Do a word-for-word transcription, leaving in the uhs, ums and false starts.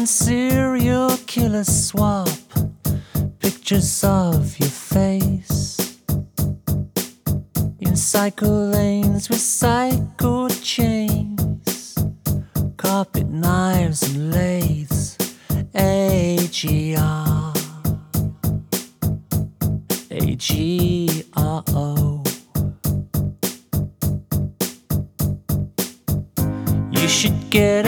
serial killer swap pictures of your face in cycle lanes with cycle chains, carpet knives and lathes. A G R A G R O. You should get